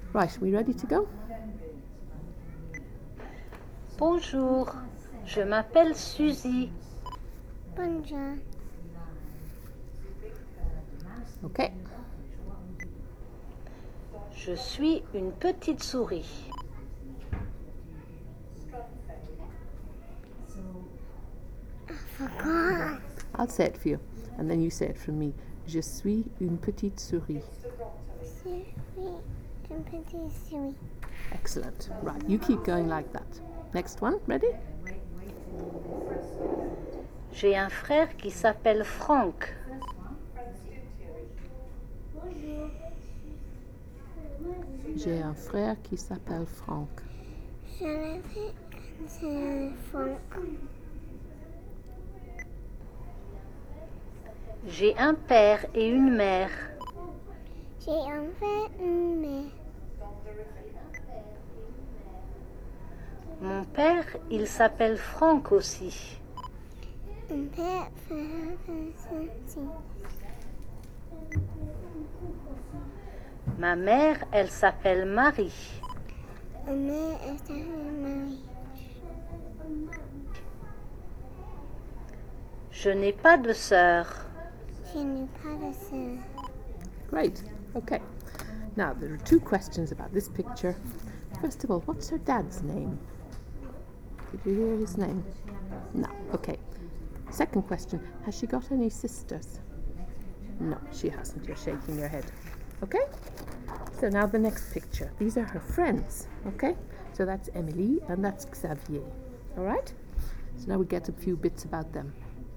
Right, we ready to go? Bonjour, je m'appelle Suzy. Bonjour. Okay. Je suis une petite souris. I'll say it for you, and then you say it from me. Je suis une petite souris. Je suis une petite souris. Excellent. Right, you keep going like that. Next one, ready? J'ai un frère qui s'appelle Franck. J'ai un frère qui s'appelle Franck. Je m'appelle Franck. J'ai un père et une mère. J'ai un frère et une mère. Mon père, il s'appelle Franck aussi. Un père aussi. Ma mère, elle s'appelle Marie. Ma mère, elle s'appelle Marie. Je n'ai pas de sœur. Je n'ai pas de sœur. Great. Okay. Now, there are two questions about this picture. First of all, what's her dad's name? Did you hear his name? No. Okay. Second question, has she got any sisters? No, she hasn't. You're shaking your head. Okay? So now the next picture. These are her friends. Okay? So that's Emily and that's Xavier. All right? So now we get a few bits about them.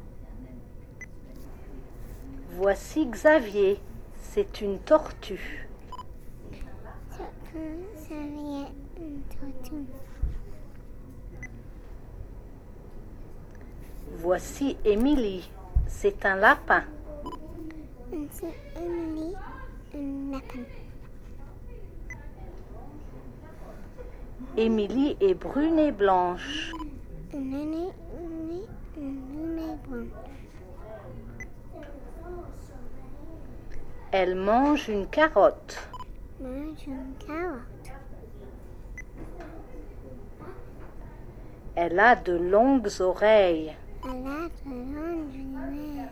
Voici Xavier. C'est une tortue. Ça vient une tortue. Voici Émilie. C'est un lapin. C'est Emily, un lapin. Émilie est brune et blanche. Une blanche. Elle mange une carotte. Mange une carotte. Elle a de longues oreilles. Elle a de longues oreilles.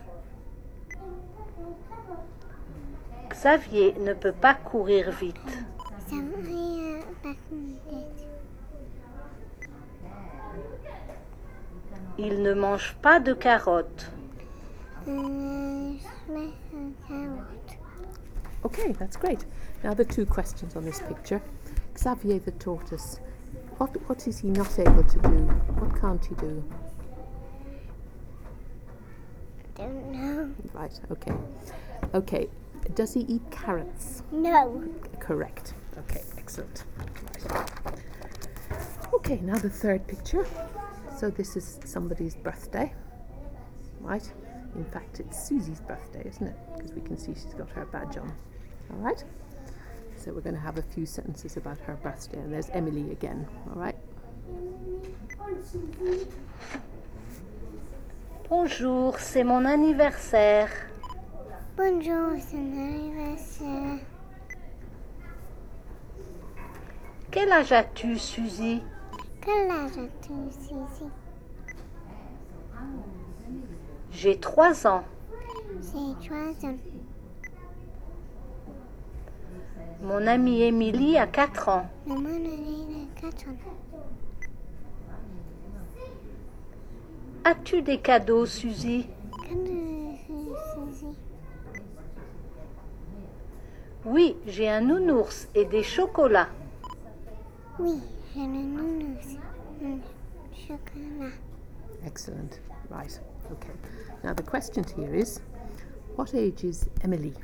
Xavier ne peut pas courir vite. Ça vient pas une tête. Il ne mange pas de carottes. Une carotte. Okay, that's great. Now the two questions on this picture. Xavier the tortoise. What is he not able to do? What can't he do? Don't know. Right, okay. Okay, does he eat carrots? No. Correct. Okay, excellent. Right. Okay, now the third picture. So this is somebody's birthday, right? In fact, it's Susie's birthday, isn't it? Because we can see she's got her badge on. All right? So we're going to have a few sentences about her birthday. And there's Emily again, all right? Bonjour, c'est mon anniversaire. Bonjour, c'est mon anniversaire. Quel âge as-tu, Suzy? Quel âge as-tu, Suzy? J'ai 3 ans. J'ai 3 ans. Mon amie Émilie a 4 ans. Maman a 4 ans. As-tu des cadeaux, Suzy? Suzy? Oui, j'ai un nounours et des chocolats. Oui, j'ai un nounours. Un chocolat. Excellent. Right, okay. Now the question here is, what age is Emily?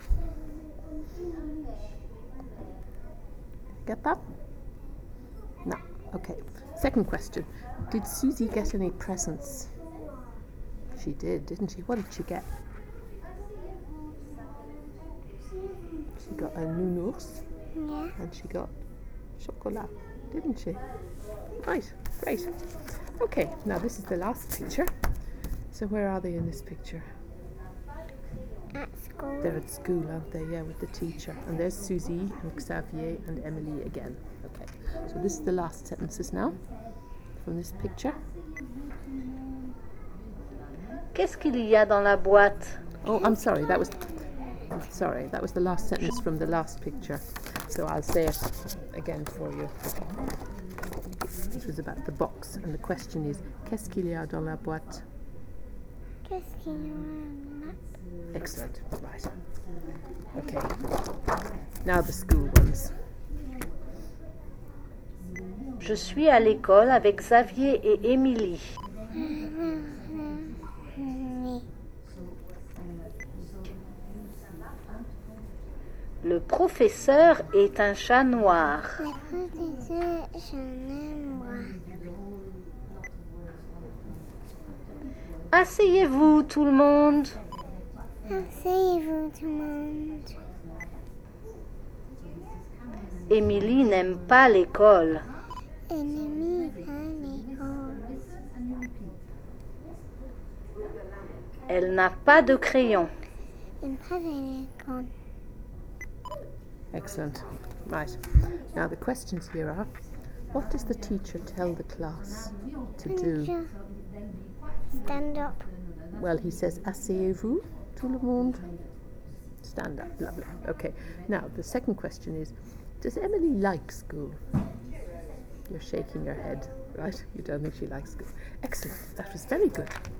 Get that? No. Okay. Second question, did Susie get any presents? She did, didn't she? What did she get? She got a nounours Yeah. and she got chocolat, didn't she? Right, great. Okay, now this is the last picture. So where are they in this picture? At school. school. They're at school, aren't they? Yeah, with the teacher. And there's Susie and Xavier and Emily again. Okay, so this is the last sentences now from this picture. Qu'est-ce qu'il y a dans la boîte? Oh, I'm sorry, that was the last sentence from the last picture. So I'll say it again for you. It was about the box, and the question is, qu'est-ce qu'il y a dans la boîte? Qu'est-ce qu'il y a dans la boîte? Excellent, right. Okay, now the school ones. Je suis à l'école avec Xavier et Émilie. Le professeur est un chat noir. Le professeur est un noir. Asseyez-vous tout le monde. Asseyez-vous tout le monde. Émilie n'aime pas l'école. Ennemi à l'école. Elle n'a pas de crayon. Il pas à l'école. Excellent. Right. Now the questions here are, what does the teacher tell the class to do? Stand up. Well, he says, asseyez-vous, tout le monde. Stand up. Lovely. Okay. Now, the second question is, does Emily like school? You're shaking your head, right? You don't think she likes school. Excellent. That was very good.